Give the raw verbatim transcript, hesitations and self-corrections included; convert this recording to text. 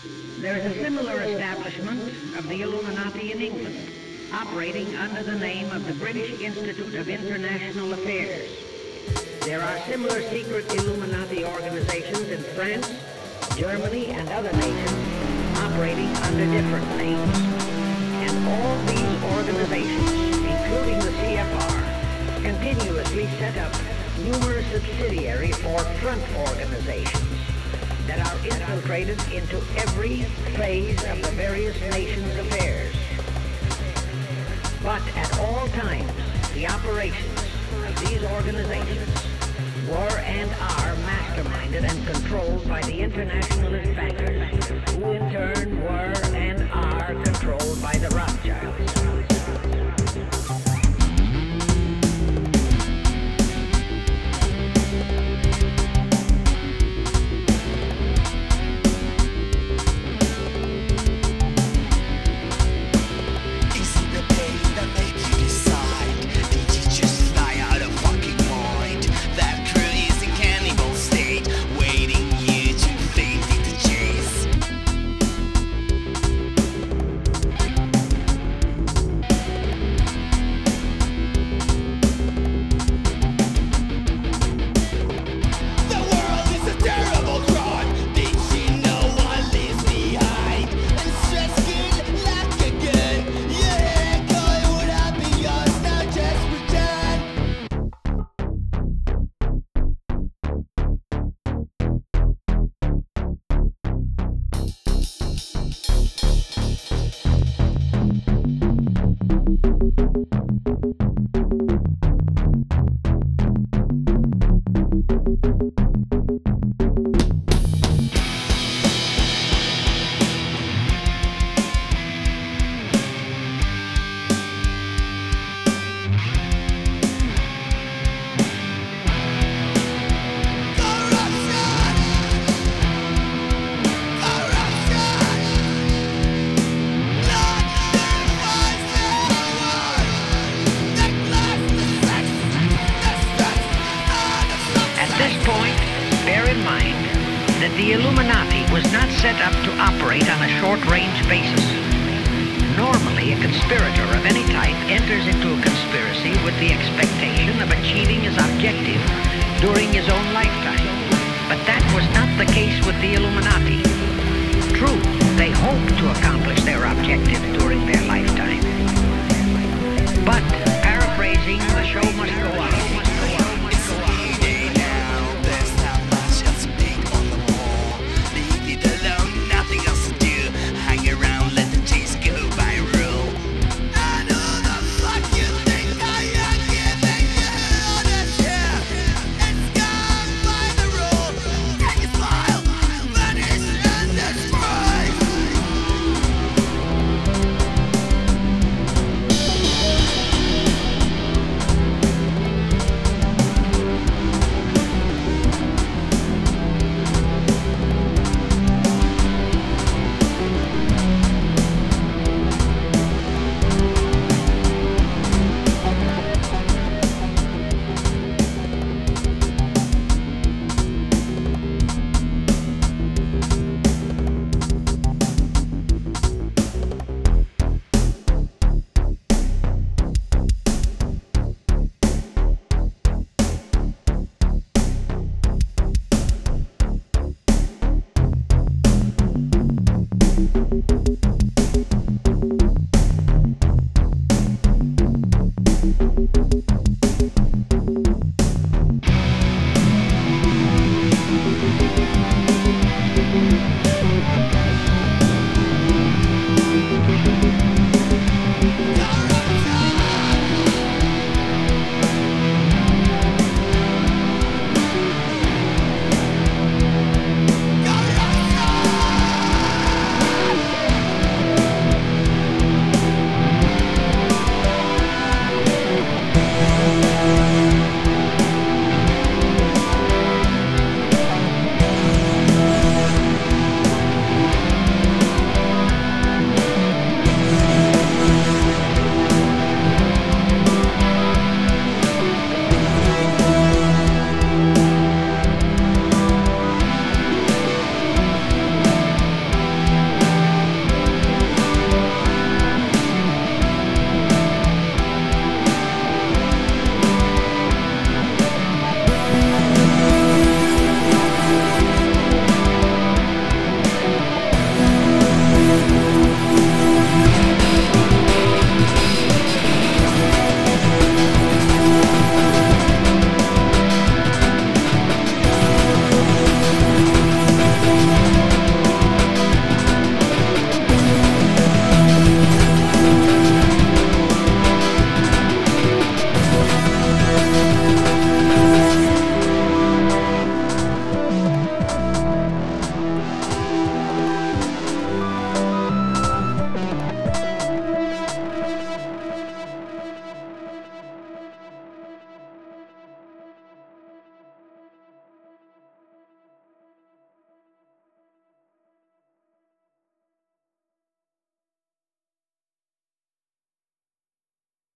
There is a similar establishment of the Illuminati in England, operating under the name of the British Institute of International Affairs. There are similar secret Illuminati organizations in France, Germany, and other nations, operating under different names. And all these organizations, including the C F R, continuously set up numerous subsidiary or front organizations that are infiltrated into every phase of the various nations' affairs. But at all times, the operations of these organizations were and are masterminded and controlled by the internationalist bankers, who in turn were and are controlled by the Rothschilds. The Illuminati was not set up to operate on a short-range basis. Normally, a conspirator of any type enters into a conspiracy with the expectation of achieving his objective during his own lifetime. But that was not the case with the Illuminati. True, they hoped to accomplish their objective